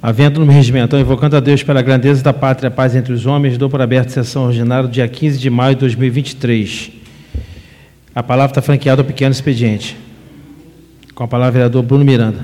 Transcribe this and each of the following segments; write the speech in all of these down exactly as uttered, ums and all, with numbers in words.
Havendo no regimento, invocando a Deus pela grandeza da pátria, a paz entre os homens, dou por aberta a sessão ordinária do dia quinze de maio de dois mil e vinte e três. A palavra está franqueada ao pequeno expediente. Com a palavra, o vereador Bruno Miranda.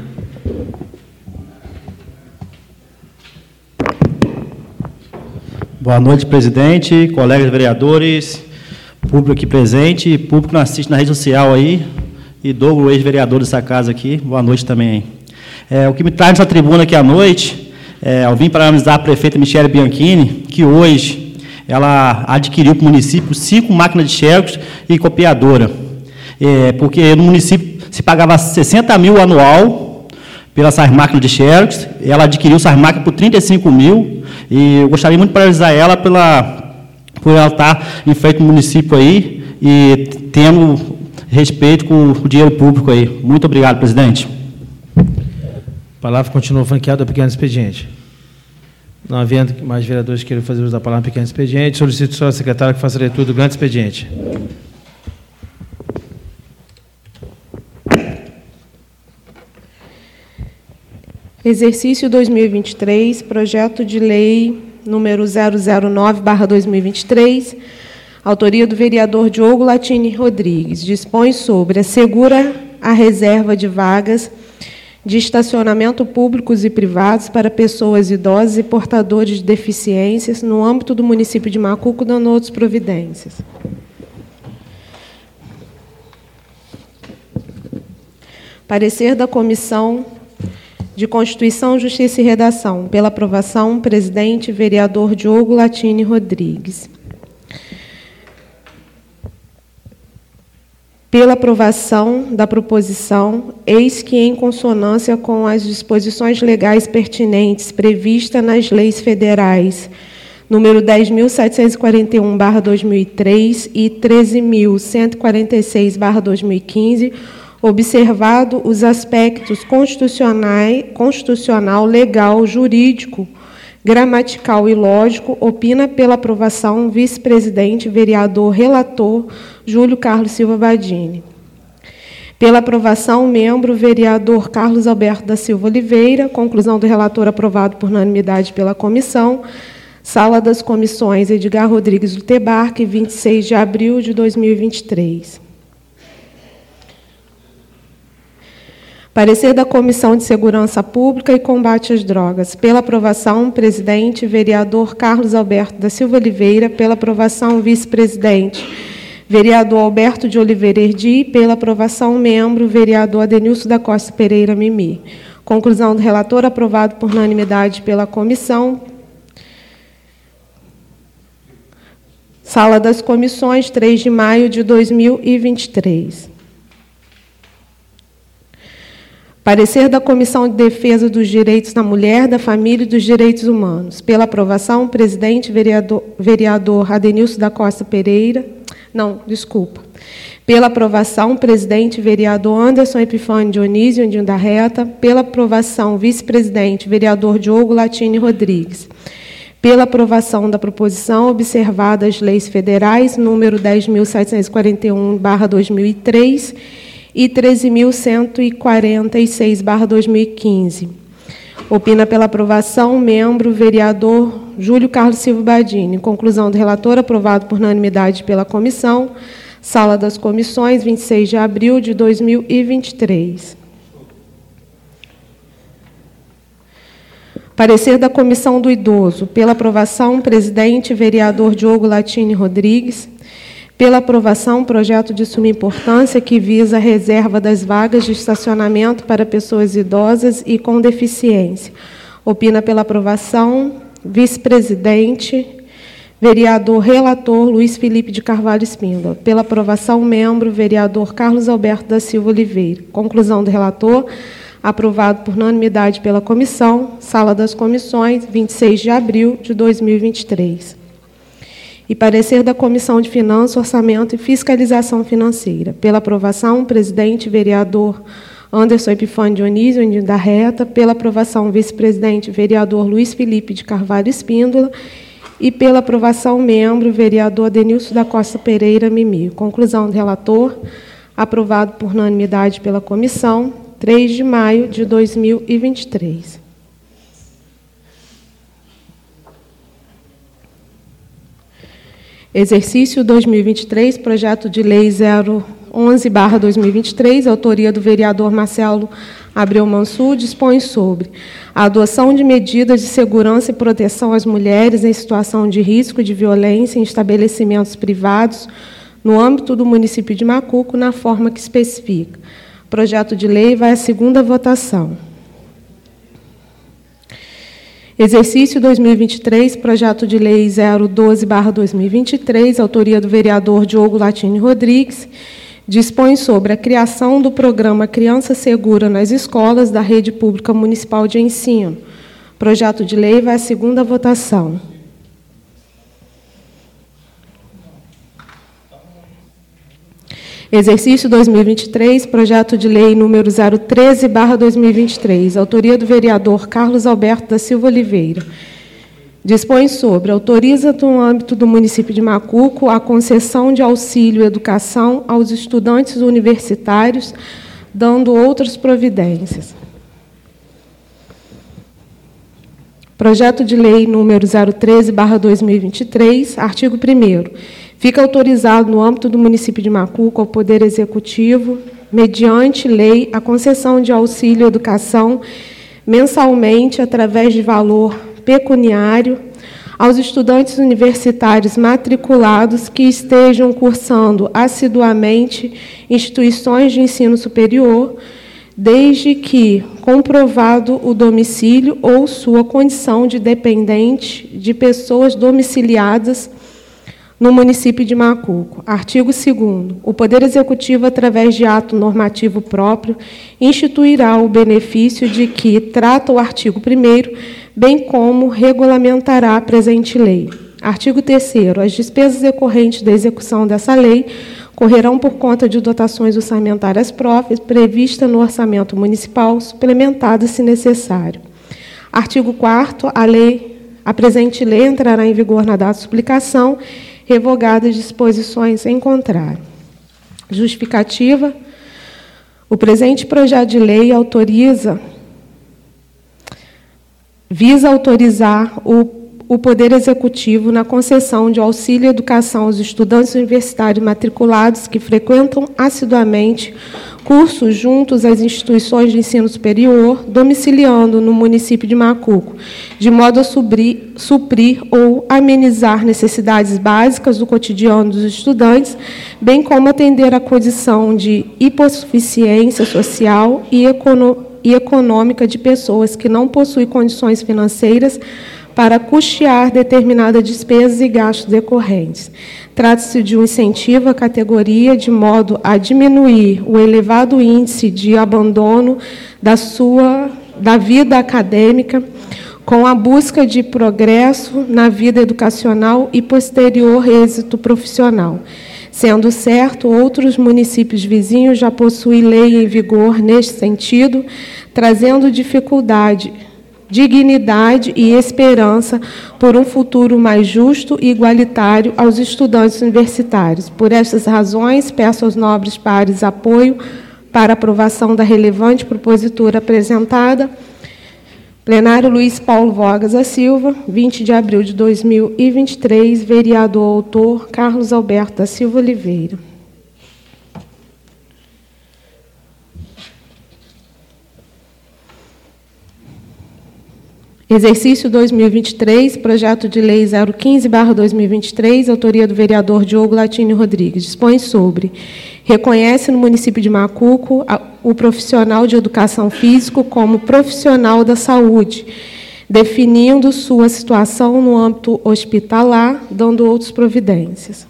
Boa noite, presidente, colegas vereadores, público aqui presente, público que não assiste na rede social aí, e Douglas, ex-vereador dessa casa aqui, boa noite também. É, o que me traz nessa tribuna aqui à noite, é, eu vim parabenizar a prefeita Michele Bianchini, que hoje ela adquiriu para o município cinco máquinas de xerox e copiadora, é, porque no município se pagava sessenta mil anual pelas máquinas de xerox, ela adquiriu essas máquinas por trinta e cinco mil, e eu gostaria muito de parabenizar ela pela, por ela estar em frente do município aí e tendo respeito com o dinheiro público aí. Muito obrigado, presidente. A palavra continua franqueada ao pequeno expediente. Não havendo mais vereadores que queiram fazer uso da palavra pequeno expediente, solicito só a secretária que faça a leitura do grande expediente. Exercício dois mil e vinte e três, projeto de lei número zero zero nove barra dois mil e vinte e três, autoria do vereador Diogo Latini Rodrigues, dispõe sobre assegura a reserva de vagas de estacionamento públicos e privados para pessoas idosas e portadores de deficiências no âmbito do município de Macuco, dando outras providências. Parecer da Comissão de Constituição, Justiça e Redação. Pela aprovação, presidente, vereador Diogo Latini Rodrigues. Pela aprovação da proposição, eis que, em consonância com as disposições legais pertinentes previstas nas leis federais número dez mil setecentos e quarenta e um barra dois mil e três e treze mil cento e quarenta e seis barra dois mil e quinze, observado os aspectos constitucionais, constitucional, legal, jurídico, gramatical e lógico, opina pela aprovação vice-presidente, vereador, relator, Júlio Carlos Silva Badini. Pela aprovação, membro, vereador Carlos Alberto da Silva Oliveira. Conclusão do relator aprovado por unanimidade pela comissão. Sala das comissões, Edgar Rodrigues Lutebarque, vinte e seis de abril de dois mil e vinte e três. Parecer da Comissão de Segurança Pública e Combate às Drogas. Pela aprovação, presidente, vereador Carlos Alberto da Silva Oliveira. Pela aprovação, vice-presidente, vereador Alberto de Oliveira Erdi. Pela aprovação, membro, vereador Adenilson da Costa Pereira Mimi. Conclusão do relator, aprovado por unanimidade pela comissão. Sala das Comissões, três de maio de dois mil e vinte e três. Parecer da Comissão de Defesa dos Direitos da Mulher, da Família e dos Direitos Humanos. Pela aprovação, presidente, vereador, vereador Adenilson da Costa Pereira. Não, desculpa. Pela aprovação, presidente, vereador Anderson Epifânio Dionísio Andinho da Reta. Pela aprovação, vice-presidente, vereador Diogo Latini Rodrigues. Pela aprovação da proposição, observadas as leis federais, número dez mil setecentos e quarenta e um barra dois mil e três e treze mil cento e quarenta e seis barra dois mil e quinze. Opina pela aprovação, membro, vereador Júlio Carlos Silva Badini. Conclusão do relator, aprovado por unanimidade pela comissão. Sala das Comissões, vinte e seis de abril de dois mil e vinte e três. Parecer da Comissão do Idoso. Pela aprovação, presidente, vereador Diogo Latini Rodrigues. Pela aprovação, projeto de suma importância que visa a reserva das vagas de estacionamento para pessoas idosas e com deficiência. Opina pela aprovação, vice-presidente, vereador relator Luiz Felipe de Carvalho Espíndola. Pela aprovação, membro, vereador Carlos Alberto da Silva Oliveira. Conclusão do relator, aprovado por unanimidade pela comissão. Sala das Comissões, vinte e seis de abril de dois mil e vinte e três. E parecer da Comissão de Finanças, Orçamento e Fiscalização Financeira. Pela aprovação, presidente, vereador Anderson Epifânio Dionísio Andinho da Reta. Pela aprovação, vice-presidente, vereador Luiz Felipe de Carvalho Espíndola. E pela aprovação, membro, vereador Adenilson da Costa Pereira Mimi. Conclusão do relator, aprovado por unanimidade pela comissão, três de maio de dois mil e vinte e três. Exercício dois mil e vinte e três, projeto de lei zero onze barra dois mil e vinte e três, autoria do vereador Marcelo Abreu Mansur, dispõe sobre a adoção de medidas de segurança e proteção às mulheres em situação de risco de violência em estabelecimentos privados no âmbito do município de Macuco, na forma que especifica. O projeto de lei vai à segunda votação. Exercício dois mil e vinte e três, projeto de lei zero doze barra dois mil e vinte e três, autoria do vereador Diogo Latini Rodrigues, dispõe sobre a criação do programa Criança Segura nas escolas da Rede Pública Municipal de Ensino. O projeto de lei vai à segunda votação. Exercício dois mil e vinte e três, projeto de lei número zero treze barra dois mil e vinte e três, autoria do vereador Carlos Alberto da Silva Oliveira. Dispõe sobre, autoriza no âmbito do município de Macuco a concessão de auxílio educação aos estudantes universitários, dando outras providências. Projeto de lei número zero treze barra dois mil e vinte e três, artigo primeiro. Fica autorizado no âmbito do município de Macuco ao Poder Executivo, mediante lei, a concessão de auxílio educação mensalmente através de valor pecuniário aos estudantes universitários matriculados que estejam cursando assiduamente instituições de ensino superior, desde que comprovado o domicílio ou sua condição de dependente de pessoas domiciliadas no município de Macuco. Artigo segundo. O Poder Executivo, através de ato normativo próprio, instituirá o benefício de que trata o artigo primeiro, bem como regulamentará a presente lei. Artigo terceiro. As despesas decorrentes da execução dessa lei correrão por conta de dotações orçamentárias próprias, prevista no orçamento municipal, suplementadas se necessário. Artigo quarto. A lei, a presente lei entrará em vigor na data de publicação, revogadas disposições em contrário. Justificativa. O presente projeto de lei autoriza, visa autorizar o, o Poder Executivo na concessão de auxílio à educação aos estudantes universitários matriculados que frequentam assiduamente cursos juntos às instituições de ensino superior, domiciliando no município de Macuco, de modo a suprir, suprir ou amenizar necessidades básicas do cotidiano dos estudantes, bem como atender à condição de hipossuficiência social e, econo, e econômica de pessoas que não possuem condições financeiras para custear determinadas despesas e gastos decorrentes. Trata-se de um incentivo à categoria de modo a diminuir o elevado índice de abandono da sua da vida acadêmica, com a busca de progresso na vida educacional e posterior êxito profissional. Sendo certo, outros municípios vizinhos já possuem lei em vigor neste sentido, trazendo dificuldade dignidade e esperança por um futuro mais justo e igualitário aos estudantes universitários. Por estas razões, peço aos nobres pares apoio para aprovação da relevante propositura apresentada. Plenário Luiz Paulo Vogas da Silva, vinte de abril de dois mil e vinte e três, vereador autor Carlos Alberto da Silva Oliveira. Exercício dois mil e vinte e três, projeto de lei zero quinze barra dois mil e vinte e três, autoria do vereador Diogo Latini Rodrigues, dispõe sobre, reconhece no município de Macuco a, o profissional de educação física como profissional da saúde, definindo sua situação no âmbito hospitalar, dando outras providências.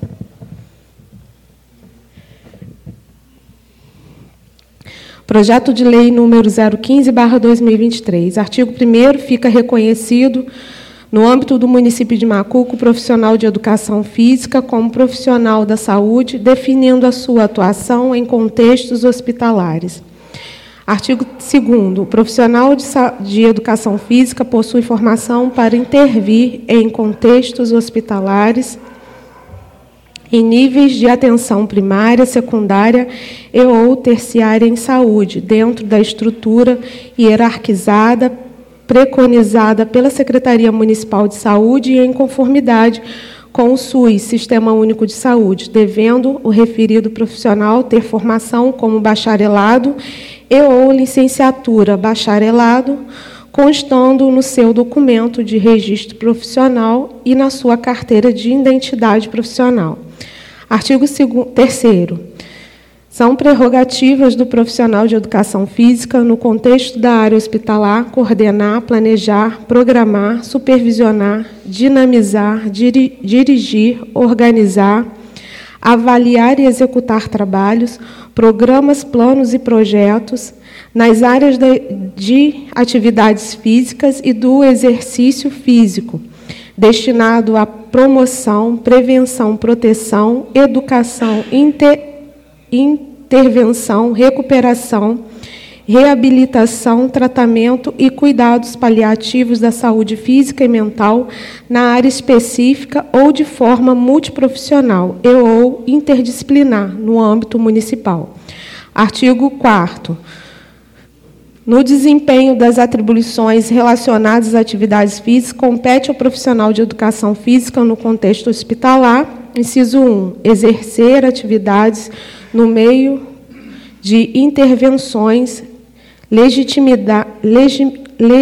Projeto de lei número zero quinze barra dois mil e vinte e três. Artigo primeiro. Fica reconhecido, no âmbito do município de Macuco, o profissional de educação física como profissional da saúde, definindo a sua atuação em contextos hospitalares. Artigo segundo. O profissional de, de educação física possui formação para intervir em contextos hospitalares em níveis de atenção primária, secundária e ou terciária em saúde, dentro da estrutura hierarquizada, preconizada pela Secretaria Municipal de Saúde e em conformidade com o SUS, Sistema Único de Saúde, devendo o referido profissional ter formação como bacharelado e ou licenciatura bacharelado, constando no seu documento de registro profissional e na sua carteira de identidade profissional. Artigo terceiro. São prerrogativas do profissional de educação física, no contexto da área hospitalar, coordenar, planejar, programar, supervisionar, dinamizar, diri dirigir, organizar, avaliar e executar trabalhos, programas, planos e projetos nas áreas de, de atividades físicas e do exercício físico, destinado à promoção, prevenção, proteção, educação, inter intervenção, recuperação, reabilitação, tratamento e cuidados paliativos da saúde física e mental na área específica ou de forma multiprofissional e ou interdisciplinar no âmbito municipal. Artigo quarto. No desempenho das atribuições relacionadas às atividades físicas, compete ao profissional de educação física no contexto hospitalar, inciso um, exercer atividades no meio de intervenções legitimida, legi,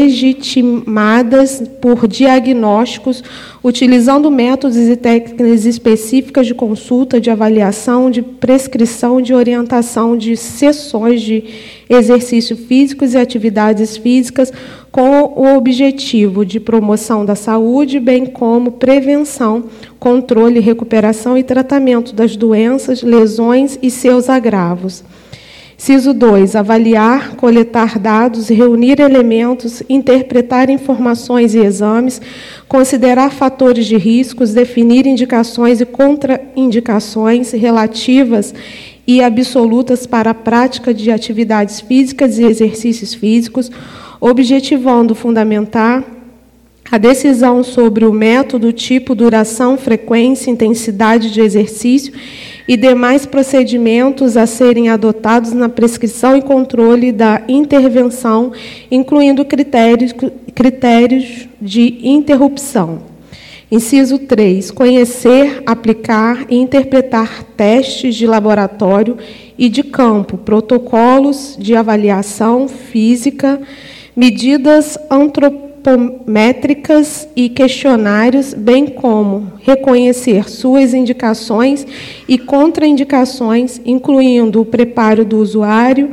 legitimadas por diagnósticos, utilizando métodos e técnicas específicas de consulta, de avaliação, de prescrição, de orientação de sessões de exercícios físicos e atividades físicas, com o objetivo de promoção da saúde, bem como prevenção, controle, recuperação e tratamento das doenças, lesões e seus agravos. Inciso dois. Avaliar, coletar dados, reunir elementos, interpretar informações e exames, considerar fatores de riscos, definir indicações e contraindicações relativas e absolutas para a prática de atividades físicas e exercícios físicos, objetivando fundamentar a decisão sobre o método, tipo, duração, frequência, intensidade de exercício e demais procedimentos a serem adotados na prescrição e controle da intervenção, incluindo critérios, critérios de interrupção. Inciso três. Conhecer, aplicar e interpretar testes de laboratório e de campo, protocolos de avaliação física, medidas antropométricas e questionários, bem como reconhecer suas indicações e contraindicações, incluindo o preparo do usuário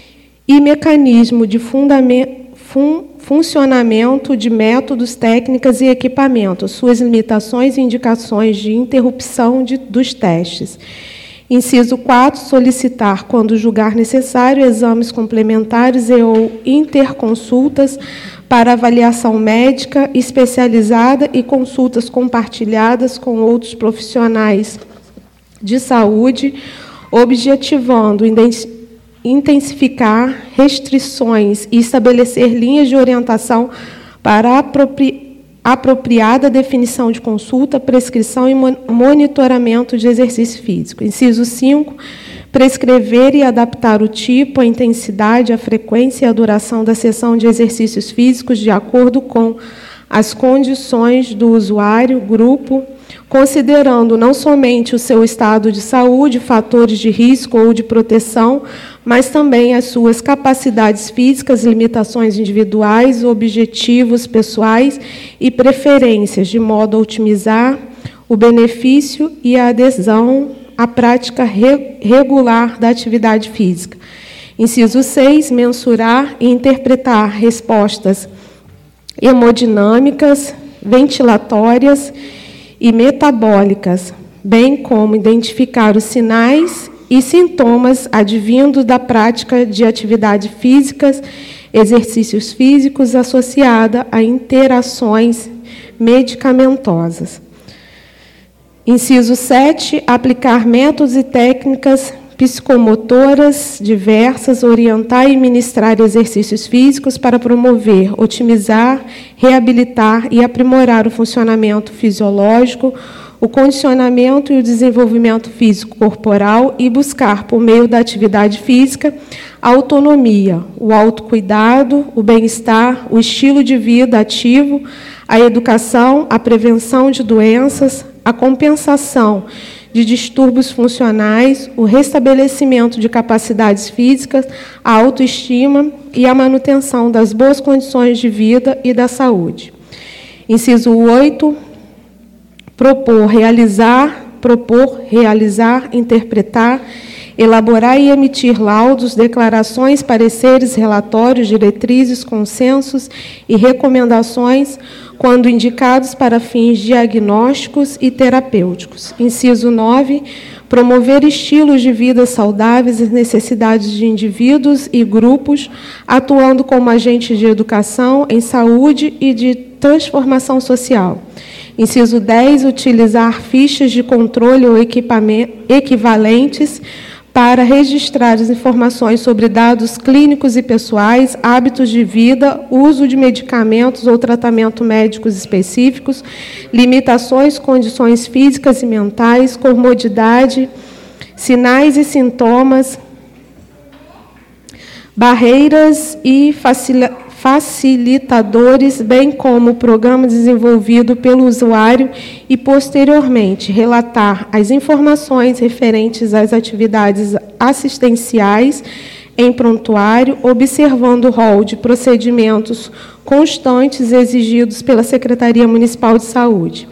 e mecanismo de fundamento, fun, funcionamento de métodos, técnicas e equipamentos, suas limitações e indicações de interrupção de, dos testes. Inciso quatro. Solicitar, quando julgar necessário, exames complementares e ou interconsultas para avaliação médica especializada e consultas compartilhadas com outros profissionais de saúde, objetivando intensificar restrições e estabelecer linhas de orientação para apropri apropriada definição de consulta, prescrição e monitoramento de exercício físico. Inciso cinco. Prescrever e adaptar o tipo, a intensidade, a frequência e a duração da sessão de exercícios físicos de acordo com as condições do usuário, grupo, considerando não somente o seu estado de saúde, fatores de risco ou de proteção, mas também as suas capacidades físicas, limitações individuais, objetivos pessoais e preferências, de modo a otimizar o benefício e a adesão à prática re- regular da atividade física. Inciso seis. Mensurar e interpretar respostas hemodinâmicas, ventilatórias e metabólicas, bem como identificar os sinais e sintomas advindos da prática de atividades físicas, exercícios físicos associada a interações medicamentosas. Inciso sete. Aplicar métodos e técnicas psicomotoras diversas, orientar e ministrar exercícios físicos para promover, otimizar, reabilitar e aprimorar o funcionamento fisiológico, o condicionamento e o desenvolvimento físico corporal e buscar, por meio da atividade física, a autonomia, o autocuidado, o bem-estar, o estilo de vida ativo, a educação, a prevenção de doenças, a compensação de distúrbios funcionais, o restabelecimento de capacidades físicas, a autoestima e a manutenção das boas condições de vida e da saúde. Inciso oito, propor, realizar, propor, realizar, interpretar, elaborar e emitir laudos, declarações, pareceres, relatórios, diretrizes, consensos e recomendações, quando indicados para fins diagnósticos e terapêuticos. Inciso nove, promover estilos de vida saudáveis e necessidades de indivíduos e grupos, atuando como agente de educação em saúde e de transformação social. Inciso dez, utilizar fichas de controle ou equivalentes para registrar as informações sobre dados clínicos e pessoais, hábitos de vida, uso de medicamentos ou tratamento médicos específicos, limitações, condições físicas e mentais, comorbidade, sinais e sintomas, barreiras e facilitadores, bem como o programa desenvolvido pelo usuário e, posteriormente, relatar as informações referentes às atividades assistenciais em prontuário, observando o rol de procedimentos constantes exigidos pela Secretaria Municipal de Saúde.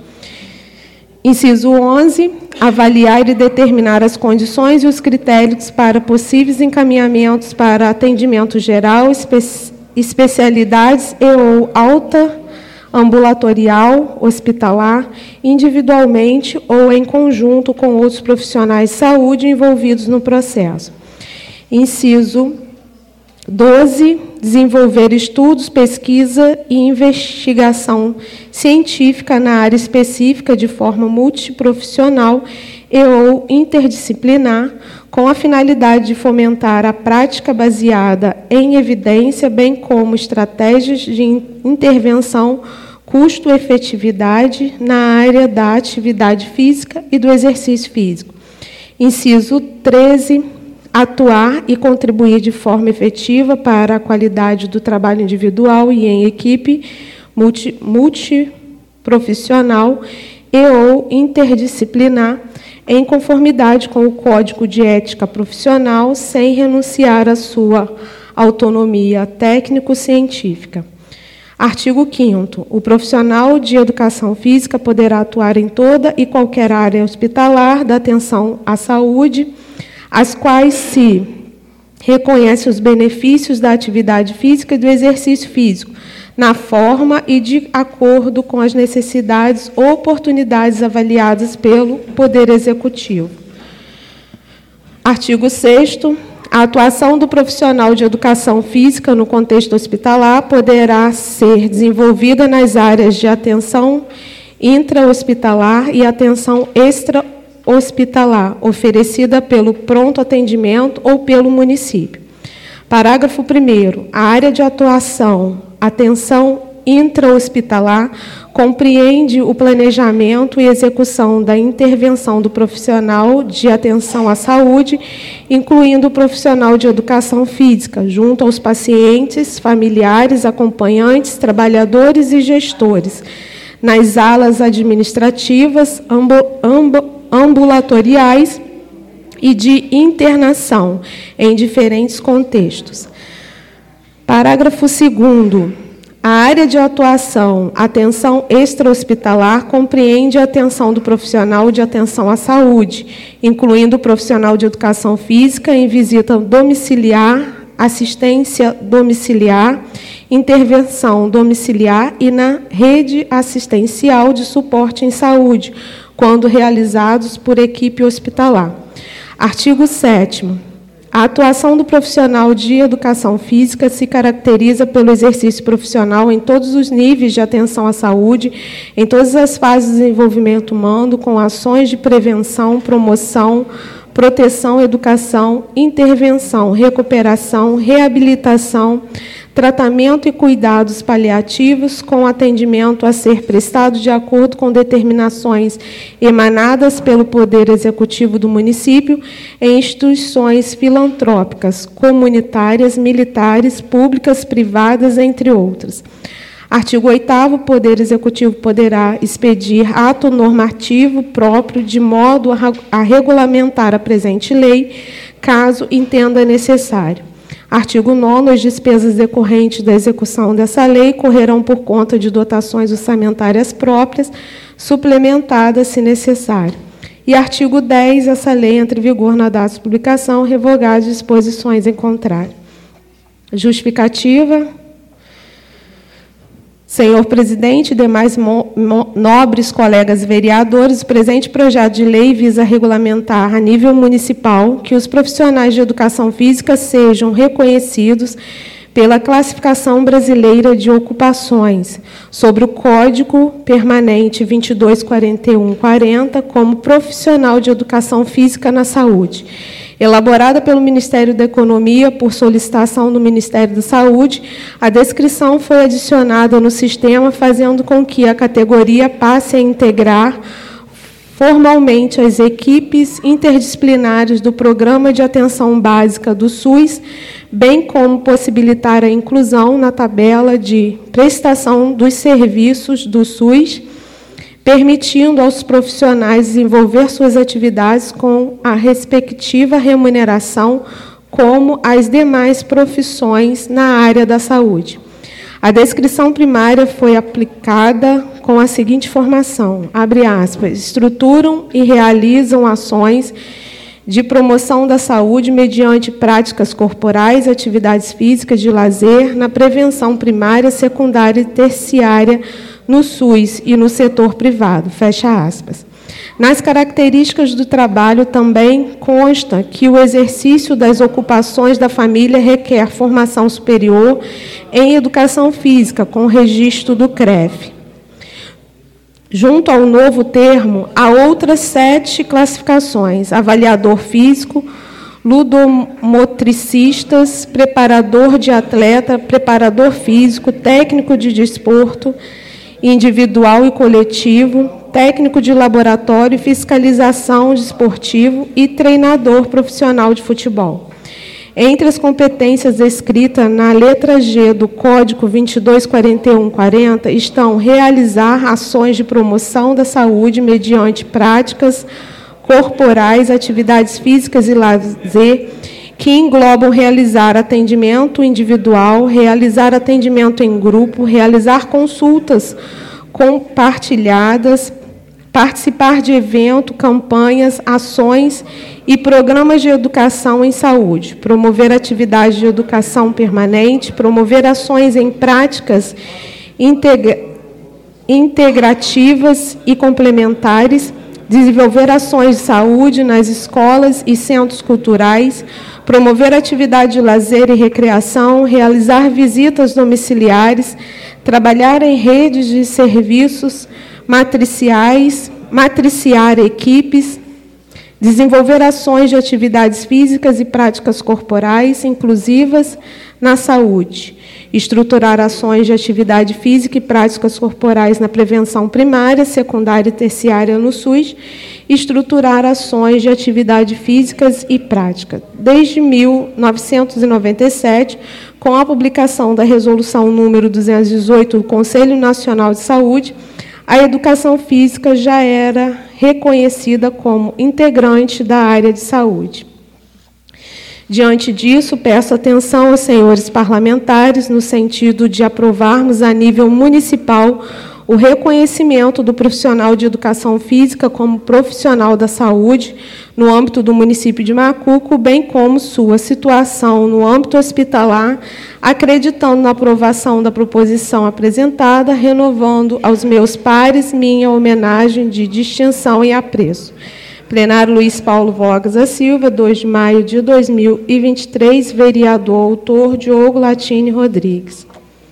Inciso onze, avaliar e determinar as condições e os critérios para possíveis encaminhamentos para atendimento geral, específico, especialidades e ou alta ambulatorial, hospitalar, individualmente ou em conjunto com outros profissionais de saúde envolvidos no processo. Inciso doze, desenvolver estudos, pesquisa e investigação científica na área específica de forma multiprofissional e ou interdisciplinar, com a finalidade de fomentar a prática baseada em evidência, bem como estratégias de intervenção custo-efetividade na área da atividade física e do exercício físico. Inciso treze, atuar e contribuir de forma efetiva para a qualidade do trabalho individual e em equipe multi, multiprofissional e ou interdisciplinar, em conformidade com o Código de Ética Profissional, sem renunciar à sua autonomia técnico-científica. Artigo quinto. O profissional de educação física poderá atuar em toda e qualquer área hospitalar da atenção à saúde, as quais se reconhece os benefícios da atividade física e do exercício físico, na forma e de acordo com as necessidades ou oportunidades avaliadas pelo Poder Executivo. Artigo sexto. A atuação do profissional de educação física no contexto hospitalar poderá ser desenvolvida nas áreas de atenção intra-hospitalar e atenção extra-hospitalar, oferecida pelo pronto atendimento ou pelo município. Parágrafo primeiro. A área de atuação, atenção intra-hospitalar, compreende o planejamento e execução da intervenção do profissional de atenção à saúde, incluindo o profissional de educação física, junto aos pacientes, familiares, acompanhantes, trabalhadores e gestores, nas alas administrativas, ambulatoriais e de internação, em diferentes contextos. Parágrafo segundo. A área de atuação, atenção extra-hospitalar, compreende a atenção do profissional de atenção à saúde, incluindo o profissional de educação física em visita domiciliar, assistência domiciliar, intervenção domiciliar e na rede assistencial de suporte em saúde, quando realizados por equipe hospitalar. Artigo sétimo. A atuação do profissional de educação física se caracteriza pelo exercício profissional em todos os níveis de atenção à saúde, em todas as fases do desenvolvimento humano, com ações de prevenção, promoção, proteção, educação, intervenção, recuperação, reabilitação, tratamento e cuidados paliativos, com atendimento a ser prestado de acordo com determinações emanadas pelo Poder Executivo do município em instituições filantrópicas, comunitárias, militares, públicas, privadas, entre outras. Artigo oitavo. O Poder Executivo poderá expedir ato normativo próprio de modo a regulamentar a presente lei, caso entenda necessário. Artigo nono. As despesas decorrentes da execução dessa lei correrão por conta de dotações orçamentárias próprias, suplementadas, se necessário. E artigo dez. Essa lei entra em vigor na data de publicação, revogadas disposições em contrário. Justificativa. Senhor presidente e demais nobres colegas vereadores, o presente projeto de lei visa regulamentar a nível municipal que os profissionais de educação física sejam reconhecidos pela Classificação Brasileira de Ocupações, sobre o Código Permanente vinte e dois quarenta e um quarenta, como profissional de educação física na saúde. Elaborada pelo Ministério da Economia por solicitação do Ministério da Saúde, a descrição foi adicionada no sistema, fazendo com que a categoria passe a integrar formalmente as equipes interdisciplinares do Programa de Atenção Básica do SUS, bem como possibilitar a inclusão na tabela de prestação dos serviços do SUS, permitindo aos profissionais desenvolver suas atividades com a respectiva remuneração, como as demais profissões na área da saúde. A descrição primária foi aplicada com a seguinte formação, abre aspas, estruturam e realizam ações de promoção da saúde mediante práticas corporais, atividades físicas de lazer, na prevenção primária, secundária e terciária, no SUS e no setor privado, fecha aspas. Nas características do trabalho também consta que o exercício das ocupações da família requer formação superior em educação física, com registro do C R E F. Junto ao novo termo, há outras sete classificações: avaliador físico, ludomotricistas, preparador de atleta, preparador físico, técnico de desporto, individual e coletivo, técnico de laboratório e fiscalização desportivo e treinador profissional de futebol. Entre as competências descritas na letra G do Código vinte e dois quarenta e um quarenta estão realizar ações de promoção da saúde mediante práticas corporais, atividades físicas e lazer, que englobam realizar atendimento individual, realizar atendimento em grupo, realizar consultas compartilhadas, participar de evento, campanhas, ações e programas de educação em saúde, promover atividades de educação permanente, promover ações em práticas integra- integrativas e complementares, desenvolver ações de saúde nas escolas e centros culturais, promover atividade de lazer e recreação, realizar visitas domiciliares, trabalhar em redes de serviços matriciais, matriciar equipes, desenvolver ações de atividades físicas e práticas corporais inclusivas na saúde, estruturar ações de atividade física e práticas corporais na prevenção primária, secundária e terciária no SUS, estruturar ações de atividade físicas e prática. Desde mil novecentos e noventa e sete, com a publicação da Resolução número duzentos e dezoito do Conselho Nacional de Saúde, a educação física já era reconhecida como integrante da área de saúde. Diante disso, peço atenção aos senhores parlamentares no sentido de aprovarmos a nível municipal o reconhecimento do profissional de educação física como profissional da saúde no âmbito do município de Macuco, bem como sua situação no âmbito hospitalar, acreditando na aprovação da proposição apresentada, renovando aos meus pares minha homenagem de distinção e apreço. Plenário Luiz Paulo Vogas da Silva, dois de maio de dois mil e vinte e três, vereador autor Diogo Latini Rodrigues.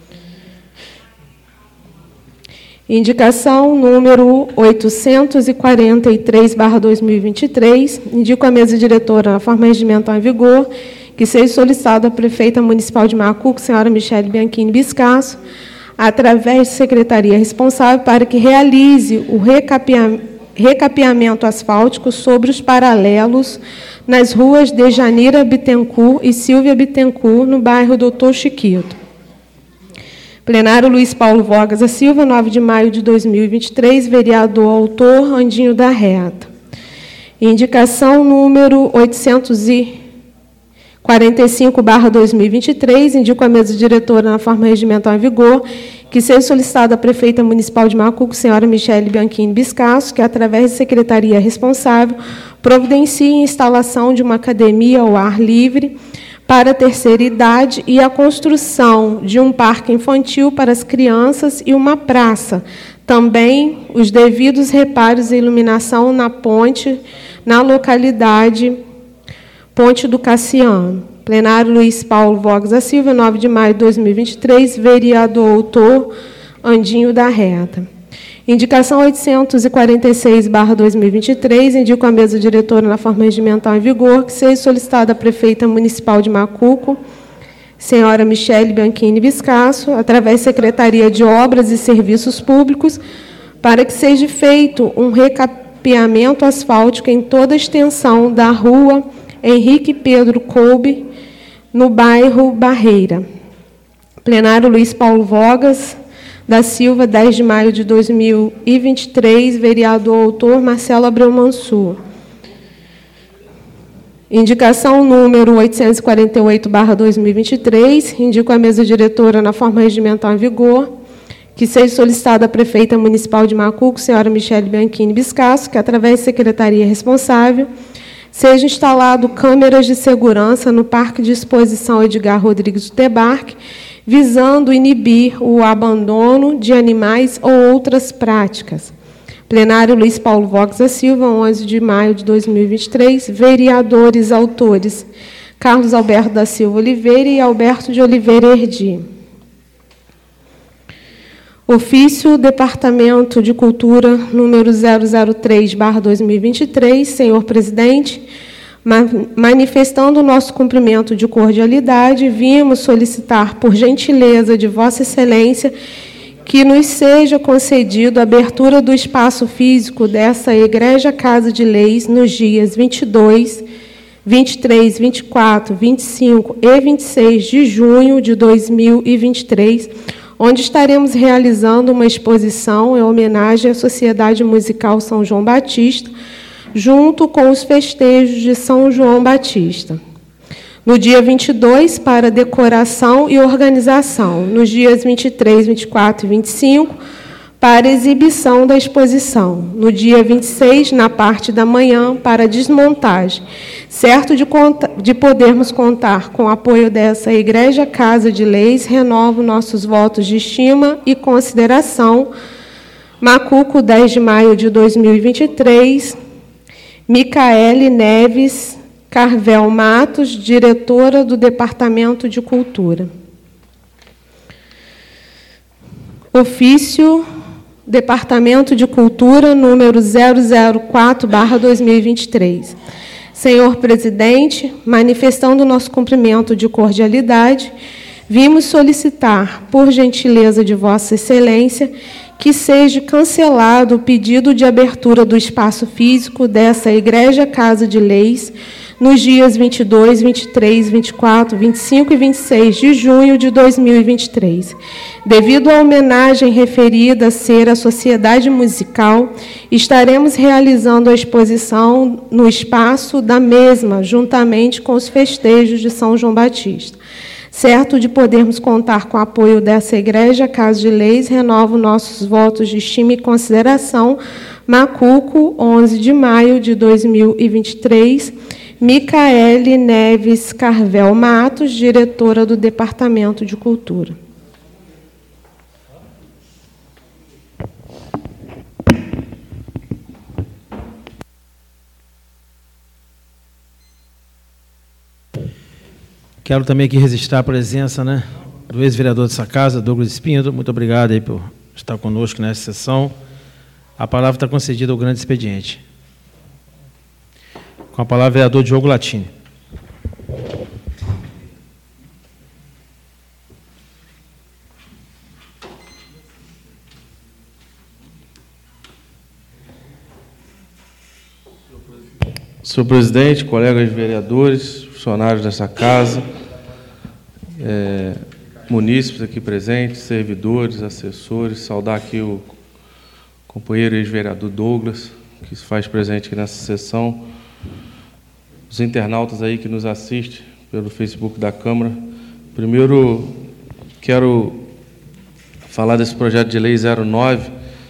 Indicação número oitocentos e quarenta e três barra dois mil e vinte e três. Indico a mesa diretora, na forma regimental em vigor, que seja solicitado à prefeita municipal de Macuco, senhora Michele Bianchini Biscasso, através de secretaria responsável, para que realize o recapeamento, recapeamento asfáltico sobre os paralelos nas ruas de Janira Bittencourt e Silvia Bittencourt, no bairro Doutor Chiquito. Plenário Luiz Paulo Vogas da Silva, nove de maio de dois mil e vinte e três, vereador autor Andinho da Reta. Indicação número oitocentos e quarenta e cinco barra dois mil e vinte e três, indico a mesa diretora na forma regimental em vigor, que seja solicitada à prefeita municipal de Macuco, senhora Michele Bianchini Biscasso, que, através de secretaria responsável, providencie a instalação de uma academia ao ar livre para a terceira idade e a construção de um parque infantil para as crianças e uma praça. Também os devidos reparos e iluminação na ponte, na localidade Ponte do Cassiano. Plenário Luiz Paulo Vogas da Silva, nove de maio de dois mil e vinte e três, vereador autor Andinho da Reta. Indicação oitocentos e quarenta e seis barra dois mil e vinte e três, indico a mesa diretora na forma regimental em vigor, que seja solicitada à prefeita municipal de Macuco, senhora Michele Bianchini Biscasso, através da Secretaria de Obras e Serviços Públicos, para que seja feito um recapeamento asfáltico em toda a extensão da rua Henrique Pedro Coube, no bairro Barreira. Plenário Luiz Paulo Vogas da Silva, dez de maio de dois mil e vinte e três, vereador autor Marcelo Abreu Mansur. Indicação número oitocentos e quarenta e oito barra dois mil e vinte e três, indico a mesa diretora na forma regimental em vigor, que seja solicitada à prefeita municipal de Macuco, senhora Michele Bianchini Biscasso, que, através da secretaria responsável, seja instalado câmeras de segurança no Parque de Exposição Edgar Rodrigues do Tebarque, visando inibir o abandono de animais ou outras práticas. Plenário Luiz Paulo Vogas da Silva, onze de maio de dois mil e vinte e três, vereadores autores Carlos Alberto da Silva Oliveira e Alberto de Oliveira Erdi. Ofício Departamento de Cultura, número zero zero três barra dois mil e vinte e três, senhor presidente, manifestando o nosso cumprimento de cordialidade, vimos solicitar, por gentileza de Vossa Excelência, que nos seja concedido a abertura do espaço físico dessa Egregia Casa de Leis nos dias vinte e dois, vinte e três, vinte e quatro, vinte e cinco e vinte e seis de junho de dois mil e vinte e três, onde estaremos realizando uma exposição em homenagem à Sociedade Musical São João Batista, junto com os festejos de São João Batista. No dia vinte e dois, para decoração e organização. Nos dias vinte e três, vinte e quatro e vinte e cinco, para exibição da exposição. No dia vinte e seis, na parte da manhã, para desmontagem. Certo de, conta, de podermos contar com o apoio dessa Egregia Casa de Leis, renovo nossos votos de estima e consideração. Macuco, dez de maio de dois mil e vinte e três, Micaele Neves Carvel Matos, diretora do Departamento de Cultura. Ofício Departamento de Cultura, número zero zero quatro barra dois mil e vinte e três. Senhor presidente, manifestando o nosso cumprimento de cordialidade, vimos solicitar, por gentileza de Vossa Excelência, que seja cancelado o pedido de abertura do espaço físico dessa Egregia Casa de Leis nos dias vinte e dois, vinte e três, vinte e quatro, vinte e cinco e vinte e seis de junho de dois mil e vinte e três. Devido à homenagem referida a ser a Sociedade Musical, estaremos realizando a exposição no espaço da mesma, juntamente com os festejos de São João Batista. Certo de podermos contar com o apoio dessa Egregia Casa de Leis, renovo nossos votos de estima e consideração. Macuco, onze de maio de dois mil e vinte e três, Micaele Neves Carvel Matos, diretora do Departamento de Cultura. Quero também aqui registrar a presença, né, do ex-vereador dessa casa, Douglas Espíndola. Muito obrigado aí por estar conosco nessa sessão. A palavra está concedida ao grande expediente. Com a palavra, o vereador Diogo Latini. Senhor presidente, colegas vereadores, funcionários dessa casa, é, munícipes aqui presentes, servidores, assessores, saudar aqui o companheiro ex-vereador Douglas, que se faz presente aqui nessa sessão, os internautas aí que nos assistem pelo Facebook da Câmara. Primeiro, quero falar desse projeto de lei zero nove,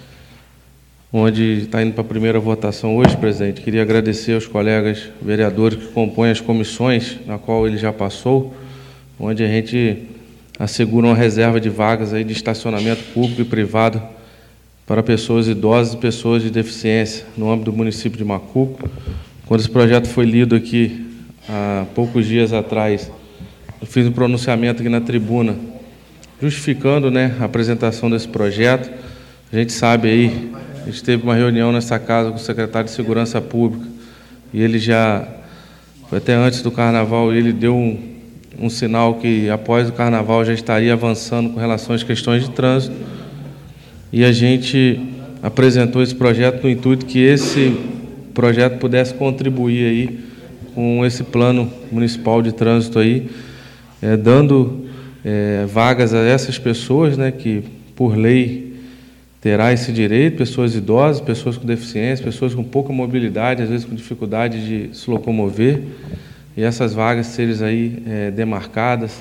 onde está indo para a primeira votação hoje, presidente. Queria agradecer aos colegas vereadores que compõem as comissões, na qual ele já passou, onde a gente assegura uma reserva de vagas aí de estacionamento público e privado para pessoas idosas e pessoas de deficiência no âmbito do município de Macuco. Quando esse projeto foi lido aqui, há poucos dias atrás, eu fiz um pronunciamento aqui na tribuna, justificando, né, a apresentação desse projeto. A gente sabe aí, a gente teve uma reunião nessa casa com o secretário de Segurança Pública, e ele já, até antes do Carnaval, ele deu um, um sinal que, após o Carnaval, já estaria avançando com relação às questões de trânsito, e a gente apresentou esse projeto no intuito que esse projeto pudesse contribuir aí com esse plano municipal de trânsito aí, é, dando é, vagas a essas pessoas, né, que, por lei, terá esse direito, pessoas idosas, pessoas com deficiência, pessoas com pouca mobilidade, às vezes com dificuldade de se locomover, e essas vagas serem aí é, demarcadas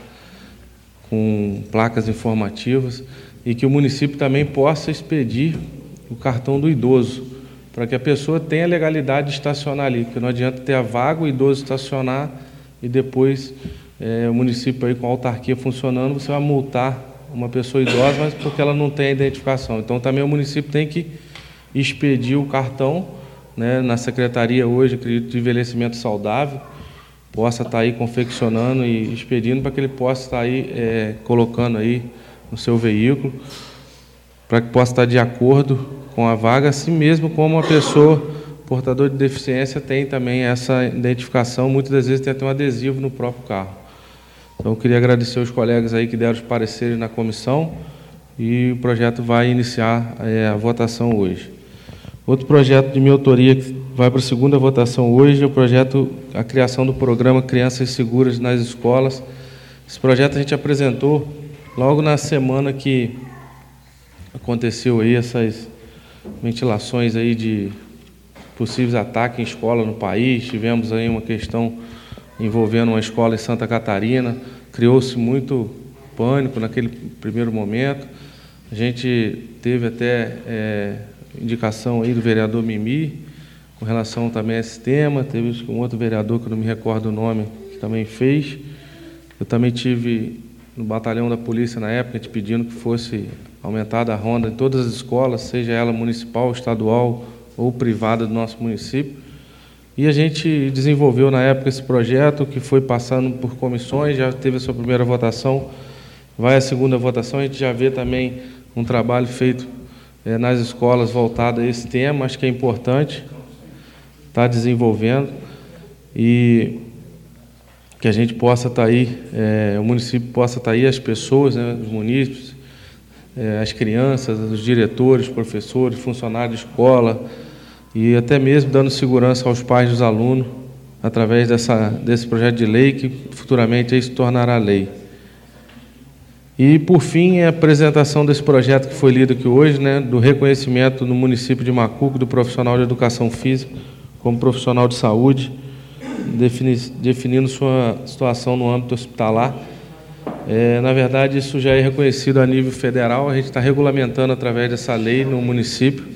com placas informativas, e que o município também possa expedir o cartão do idoso, para que a pessoa tenha legalidade de estacionar ali, porque não adianta ter a vaga, o idoso estacionar, e depois é, o município aí com a autarquia funcionando, você vai multar uma pessoa idosa, mas porque ela não tem a identificação. Então, também o município tem que expedir o cartão, né, na secretaria hoje, acredito, de envelhecimento saudável, possa estar aí confeccionando e expedindo para que ele possa estar aí é, colocando aí no seu veículo, para que possa estar de acordo com a vaga, assim mesmo como a pessoa portador de deficiência tem também essa identificação, muitas das vezes tem até um adesivo no próprio carro. Então, eu queria agradecer aos colegas aí que deram os pareceres na comissão, e o projeto vai iniciar é, a votação hoje. Outro projeto de minha autoria que vai para a segunda votação hoje é o projeto, a criação do programa Crianças Seguras nas Escolas. Esse projeto a gente apresentou logo na semana que aconteceu aí essas ventilações aí de possíveis ataques em escola no país. Tivemos aí uma questão envolvendo uma escola em Santa Catarina, criou-se muito pânico naquele primeiro momento. A gente teve até é, indicação aí do vereador Mimi, com relação também a esse tema, teve um outro vereador, que eu não me recordo o nome, que também fez. Eu também tive no batalhão da polícia na época, te pedindo que fosse aumentada a ronda em todas as escolas, seja ela municipal, estadual ou privada do nosso município. E a gente desenvolveu na época esse projeto, que foi passando por comissões, já teve a sua primeira votação, vai a segunda votação, a gente já vê também um trabalho feito é, nas escolas voltado a esse tema, acho que é importante estar desenvolvendo, e que a gente possa estar aí, é, o município possa estar aí, as pessoas, né, os munícipes, é, as crianças, os diretores, professores, funcionários de escola, e até mesmo dando segurança aos pais dos alunos, através dessa, desse projeto de lei, que futuramente aí se tornará lei. E, por fim, a apresentação desse projeto que foi lido aqui hoje, né, do reconhecimento no município de Macuco do profissional de educação física como profissional de saúde, defini, definindo sua situação no âmbito hospitalar. É, na verdade, isso já é reconhecido a nível federal, a gente está regulamentando através dessa lei no município,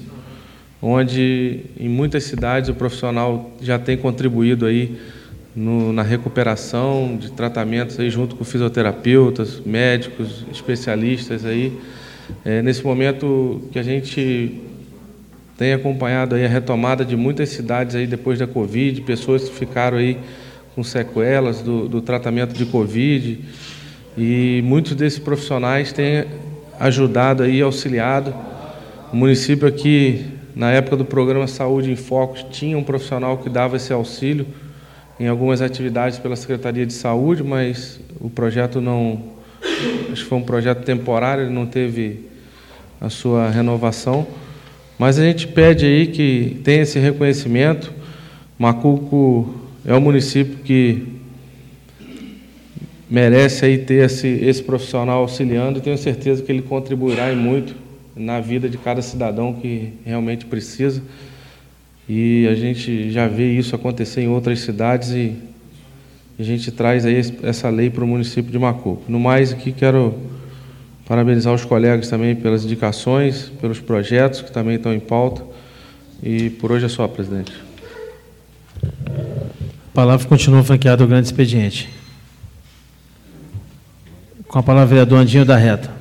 onde em muitas cidades o profissional já tem contribuído aí no, na recuperação de tratamentos aí junto com fisioterapeutas, médicos, especialistas aí. É, nesse momento que a gente tem acompanhado aí a retomada de muitas cidades aí depois da Covid, pessoas que ficaram aí com sequelas do, do tratamento de Covid, e muitos desses profissionais têm ajudado aí, auxiliado. O município aqui, na época do programa Saúde em Foco, tinha um profissional que dava esse auxílio em algumas atividades pela Secretaria de Saúde, mas o projeto não, acho que foi um projeto temporário, ele não teve a sua renovação. Mas a gente pede aí que tenha esse reconhecimento. Macuco é um município que merece aí ter esse, esse profissional auxiliando, e tenho certeza que ele contribuirá em muito na vida de cada cidadão que realmente precisa. E a gente já vê isso acontecer em outras cidades, e a gente traz aí essa lei para o município de Macuco. No mais, aqui quero parabenizar os colegas também pelas indicações, pelos projetos que também estão em pauta. E por hoje é só, presidente. A palavra continua franqueada ao grande expediente. Com a palavra, o vereador Andinho da Reta.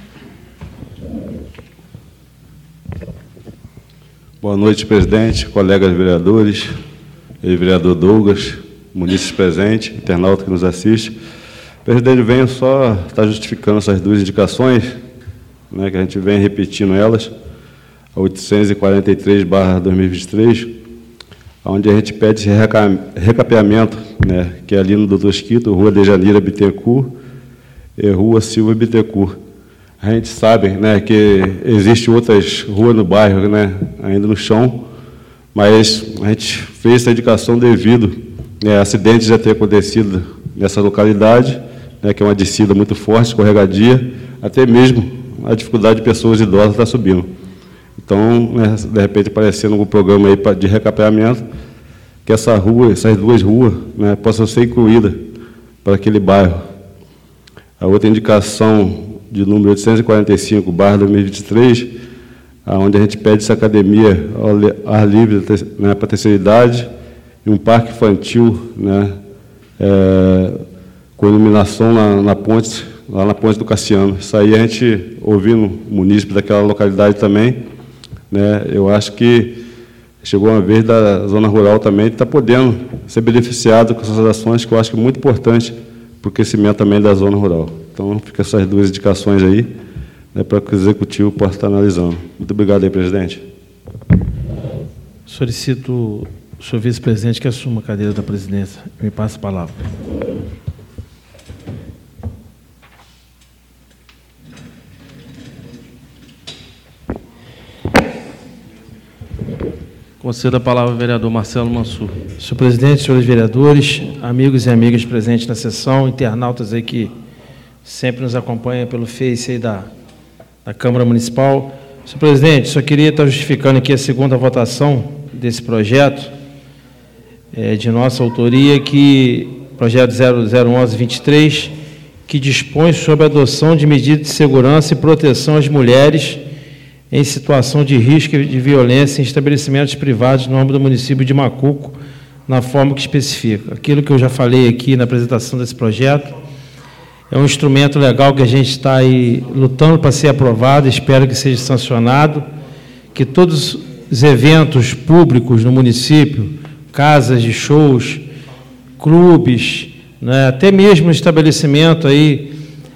Boa noite, presidente, colegas vereadores, ex-vereador Douglas, munícipes presentes, internauta que nos assiste. Presidente, venho só estar justificando essas duas indicações, né, que a gente vem repetindo elas, a oitocentos e quarenta e três barra dois mil e vinte e três, onde a gente pede esse recapeamento, né, que é ali no doutor Esquito, Rua de Janeiro Bittencourt e Rua Silva Bittencourt. A gente sabe, né, que existem outras ruas no bairro, né, ainda no chão, mas a gente fez essa indicação devido, né, a acidentes já ter acontecido nessa localidade, né, que é uma descida muito forte, escorregadia, até mesmo a dificuldade de pessoas idosas estar subindo. Então, né, de repente, aparecendo algum programa aí de recapeamento, que essa rua, essas duas ruas, né, possam ser incluídas para aquele bairro. A outra indicação de número oitocentos e quarenta e cinco barra dois mil e vinte e três, onde a gente pede essa academia ao ar livre, né, para a terceira idade, e um parque infantil, né, é, com iluminação na, na ponte, lá na ponte do Cassiano. Isso aí a gente, ouvindo o munícipe daquela localidade também, né, eu acho que chegou uma vez da zona rural também de estar podendo ser beneficiado com essas ações, que eu acho que é muito importante para o crescimento também da zona rural. Então, fica essas duas indicações aí, né, para que o Executivo possa estar analisando. Muito obrigado aí, presidente. Solicito o senhor vice-presidente que assuma a cadeira da presidência. Me passa a palavra. Concedo a palavra ao vereador Marcelo Mansur. Senhor presidente, senhores vereadores, amigos e amigas presentes na sessão, internautas aí que sempre nos acompanham pelo Face aí da, da Câmara Municipal. Senhor presidente, só queria estar justificando aqui a segunda votação desse projeto, é, de nossa autoria, que projeto zero zero um um vinte e três, que dispõe sobre a adoção de medidas de segurança e proteção às mulheres em situação de risco de violência em estabelecimentos privados no âmbito do município de Macuco, na forma que especifica. Aquilo que eu já falei aqui na apresentação desse projeto, é um instrumento legal que a gente está aí lutando para ser aprovado, espero que seja sancionado, que todos os eventos públicos no município, casas de shows, clubes, né, até mesmo estabelecimento aí,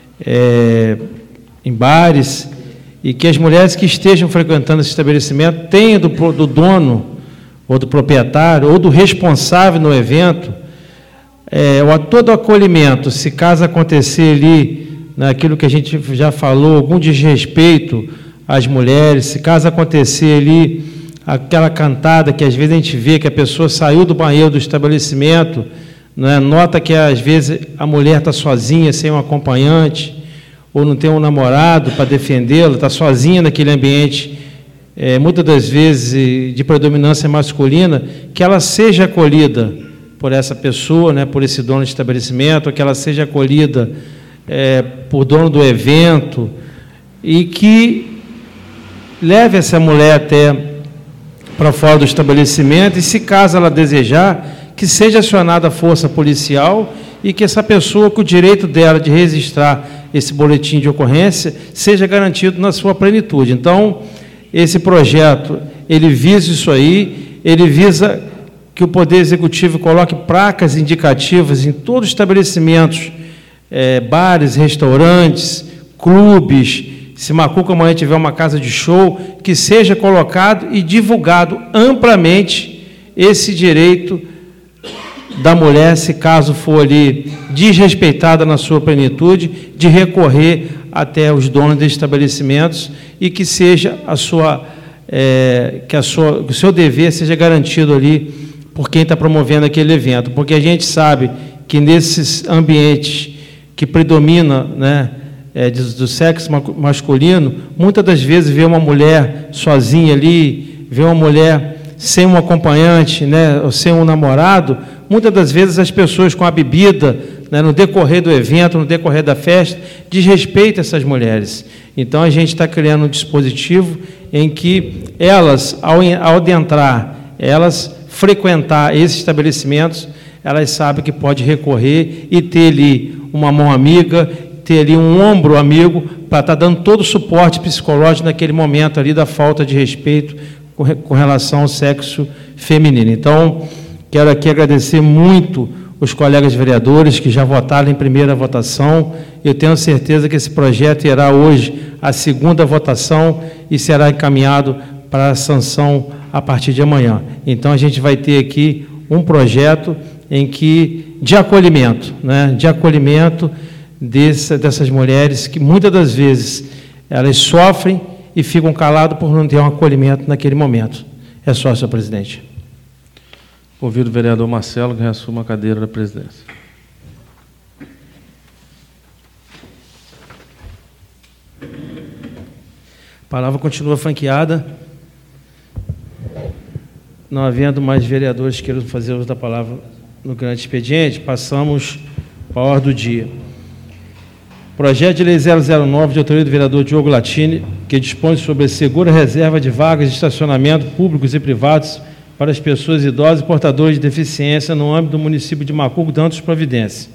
é, em bares, e que as mulheres que estejam frequentando esse estabelecimento tenham do, do dono, ou do proprietário, ou do responsável no evento, é, todo o acolhimento, se caso acontecer ali, naquilo que a gente já falou, algum desrespeito às mulheres, se caso acontecer ali, aquela cantada que às vezes a gente vê que a pessoa saiu do banheiro do estabelecimento, né, nota que às vezes a mulher está sozinha, sem um acompanhante, ou não tem um namorado para defendê-la, está sozinha naquele ambiente, é, muitas das vezes de predominância masculina, que ela seja acolhida por essa pessoa, né, por esse dono de estabelecimento, ou que ela seja acolhida é, por dono do evento, e que leve essa mulher até para fora do estabelecimento, e se caso ela desejar, que seja acionada a força policial, e que essa pessoa, com o direito dela de registrar esse boletim de ocorrência, seja garantido na sua plenitude. Então, esse projeto, ele visa isso aí, ele visa que o Poder Executivo coloque placas indicativas em todos os estabelecimentos, é, bares, restaurantes, clubes, se Macuco amanhã tiver uma casa de show, que seja colocado e divulgado amplamente esse direito da mulher, se caso for ali desrespeitada na sua plenitude, de recorrer até os donos de estabelecimentos, e que seja a sua, é, que a sua, o seu dever seja garantido ali por quem está promovendo aquele evento, porque a gente sabe que nesses ambientes que predomina, né, é, do, do sexo masculino, muitas das vezes vê uma mulher sozinha ali, vê uma mulher sem um acompanhante, né, ou sem um namorado, muitas das vezes as pessoas com a bebida, né, no decorrer do evento, no decorrer da festa, desrespeitam essas mulheres. Então, a gente está criando um dispositivo em que elas, ao, ao adentrar, elas frequentar esses estabelecimentos, elas sabem que pode recorrer e ter ali uma mão amiga, ter ali um ombro amigo, para estar dando todo o suporte psicológico naquele momento ali da falta de respeito com, com relação ao sexo feminino. Então, quero aqui agradecer muito os colegas vereadores que já votaram em primeira votação. Eu tenho certeza que esse projeto irá hoje a segunda votação e será encaminhado para a sanção a partir de amanhã. Então, a gente vai ter aqui um projeto em que, de acolhimento, né, de acolhimento desse, dessas mulheres que, muitas das vezes, elas sofrem e ficam caladas por não ter um acolhimento naquele momento. É só, senhor presidente. Convido o vereador Marcelo que reassuma a cadeira da presidência. A palavra continua franqueada. Não havendo mais vereadores que queiram fazer uso da palavra no grande expediente, passamos para a ordem do dia. Projeto de Lei zero zero nove, de autoria do vereador Diogo Latini, que dispõe sobre a segura reserva de vagas de estacionamento públicos e privados para as pessoas idosas e portadoras de deficiência no âmbito do município de Macuco, dando providência.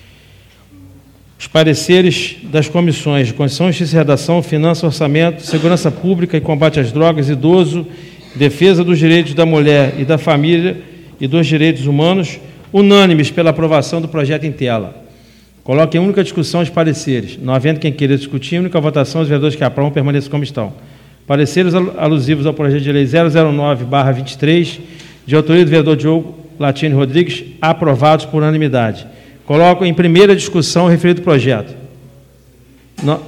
Os pareceres das comissões de Constituição, Justiça e Redação, Finanças, Orçamento, Segurança Pública e Combate às Drogas, Idoso, Defesa dos Direitos da Mulher e da Família e dos Direitos Humanos, unânimes pela aprovação do projeto em tela. Coloque em única discussão os pareceres. Não havendo quem queira discutir, única votação, os vereadores que aprovam permaneçam como estão. Pareceres alusivos ao projeto de lei zero zero nove barra vinte e três, de autoria do vereador Diogo Latini Rodrigues, aprovados por unanimidade. Coloco em primeira discussão o referido projeto. Não,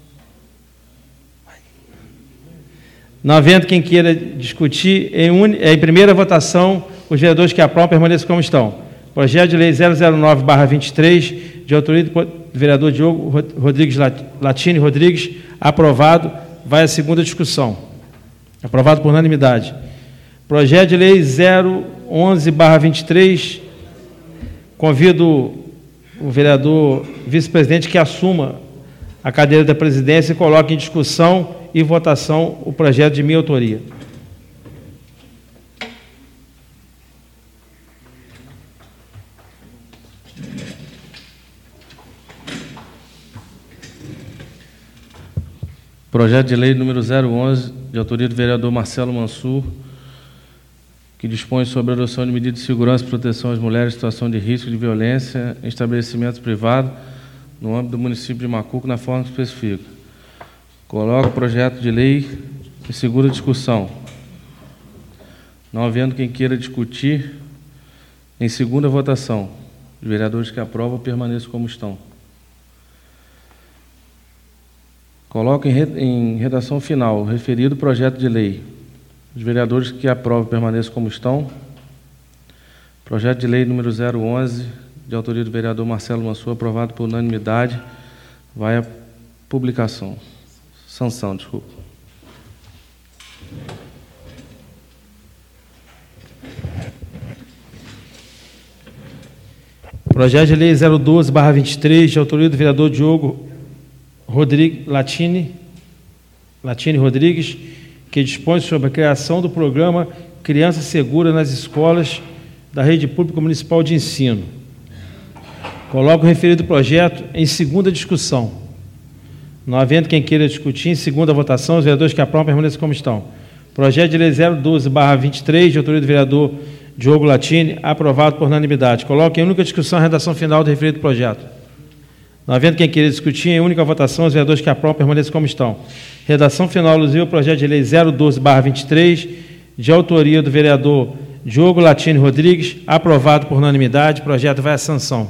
não havendo quem queira discutir, em, un, em primeira votação, os vereadores que aprovam permaneçam como estão. Projeto de lei zero zero nove barra vinte e três, de autoria do vereador Diogo Rodrigues Latini Rodrigues, aprovado. Vai à segunda discussão. Aprovado por unanimidade. Projeto de lei zero onze barra vinte e três, convido o vereador vice-presidente que assuma a cadeira da presidência e coloque em discussão e votação o projeto de minha autoria. Projeto de lei número zero onze, de autoria do vereador Marcelo Mansur, que dispõe sobre a adoção de medidas de segurança e proteção às mulheres em situação de risco de violência em estabelecimentos privados no âmbito do município de Macuco, na forma que especifica. Coloco o projeto de lei em segunda discussão. Não havendo quem queira discutir, em segunda votação. Os vereadores que aprovam permaneçam como estão. Coloco em redação final o referido projeto de lei. Os vereadores que aprovam permaneçam como estão. Projeto de lei número zero onze, de autoria do vereador Marcelo Mansur, aprovado por unanimidade, vai à publicação. Sanção, desculpa. Projeto de lei zero doze barra vinte e três, de autoria do vereador Diogo Rodrigues, Latini, Latini Rodrigues, que dispõe sobre a criação do programa Criança Segura nas escolas da Rede Pública Municipal de Ensino. Coloco o referido projeto em segunda discussão. Não havendo quem queira discutir, em segunda votação, os vereadores que aprovam permaneçam como estão. Projeto de lei zero doze barra vinte e três, de autoria do vereador Diogo Latini, aprovado por unanimidade. Coloco em única discussão a redação final do referido projeto. Não havendo quem queira discutir, em única votação, os vereadores que aprovam permaneçam como estão. Redação final alusiva ao projeto de lei zero doze barra vinte e três, de autoria do vereador Diogo Latini Rodrigues, aprovado por unanimidade. O projeto vai à sanção.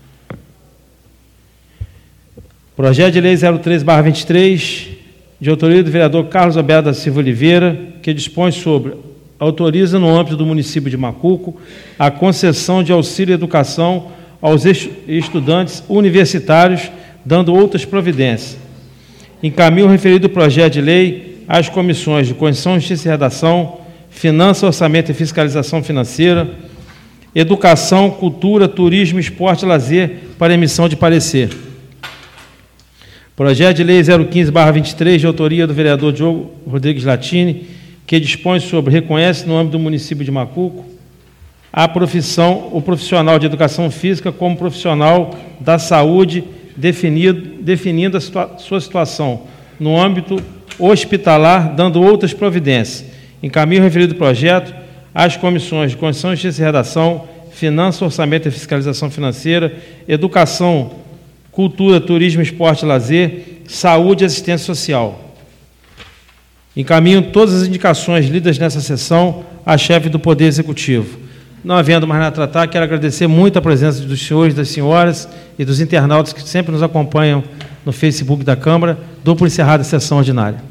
Projeto de lei zero três barra vinte e três, de autoria do vereador Carlos Alberto da Silva Oliveira, que dispõe sobre, autoriza no âmbito do município de Macuco, a concessão de auxílio à educação aos estudantes universitários, dando outras providências. Encaminho o referido projeto de lei às comissões de Constituição, Justiça e Redação, Finanças, Orçamento e Fiscalização Financeira, Educação, Cultura, Turismo, Esporte e Lazer, para emissão de parecer. Projeto de lei zero quinze barra vinte e três, de autoria do vereador Diogo Rodrigues Latini, que dispõe sobre, reconhece no âmbito do município de Macuco, a profissão, o profissional de educação física como profissional da saúde, definido, definindo a situa sua situação no âmbito hospitalar, dando outras providências. Encaminho o referido projeto às comissões de Constituição, Justiça e Redação, Finanças, Orçamento e Fiscalização Financeira, Educação, Cultura, Turismo, Esporte e Lazer, Saúde e Assistência Social. Encaminho todas as indicações lidas nessa sessão à chefe do Poder Executivo. Não havendo mais nada a tratar, quero agradecer muito a presença dos senhores, das senhoras e dos internautas que sempre nos acompanham no Facebook da Câmara. Dou por encerrada a sessão ordinária.